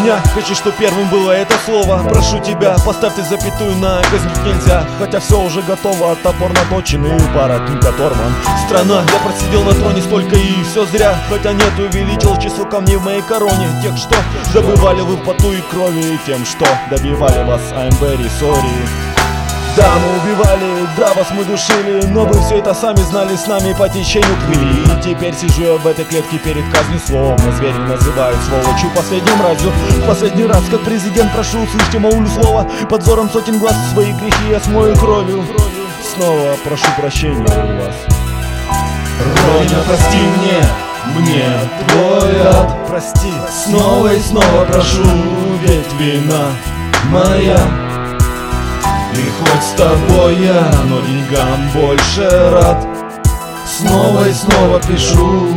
меня, хочу, что первым было это слово. Прошу тебя, поставь ты запятую, на казнить нельзя. Хотя все уже готово, топор наточен и пара книг оторван. Страна, я просидел на троне столько и все зря. Хотя нет, увеличил число камней в моей короне. Тех, что добывали вы в поту и крови, и тем, что добивали вас, I'm very sorry. Да, мы убивали, да, вас мы душили, но вы все это сами знали, с нами по течению плыли. И теперь сижу я в этой клетке перед казнью словно звери называют сволочью последним разу. В последний раз, как президент, прошу, услышьте моулю слово. Под взором сотен глаз свои грехи я смою кровью. Снова прошу прощения у вас. Родина, прости мне твой ад. Прости, снова и снова прошу, ведь вина моя. И хоть с тобой я, но деньгам больше рад. Снова и снова пишу.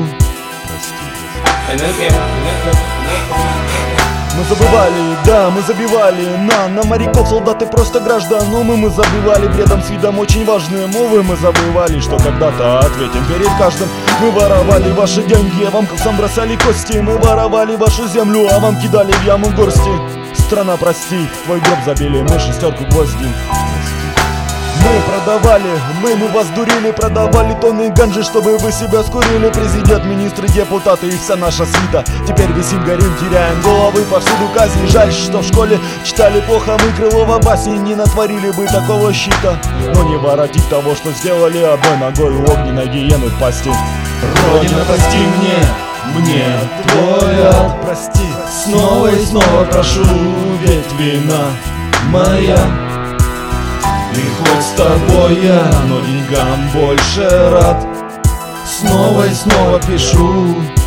Мы забывали, да, мы забивали на моряков, солдаты просто граждан. Но мы забивали бредом с видом очень важным. Увы, мы забывали, что когда-то ответим перед каждым. Мы воровали ваши деньги, а вам как сам бросали кости. Мы воровали вашу землю, а вам кидали в яму горсти. Страна, прости, в твой гроб забили мы шестерку гвоздей. Мы продавали, мы вас дурили, продавали тонны ганжи, чтобы вы себя скурили. Президент, министры, депутаты и вся наша свита. Теперь висим, горим, теряем головы, повсюду казни. Жаль, что в школе читали плохо мы Крылова басни. Не натворили бы такого щита, но не воротить того, что сделали одной ногой у огненной гиены в пасти. Родина, прости мне твой ад. Прости, снова и снова прошу, ведь вина моя. И хоть с тобой я, но деньгам больше рад. Снова и снова пишу.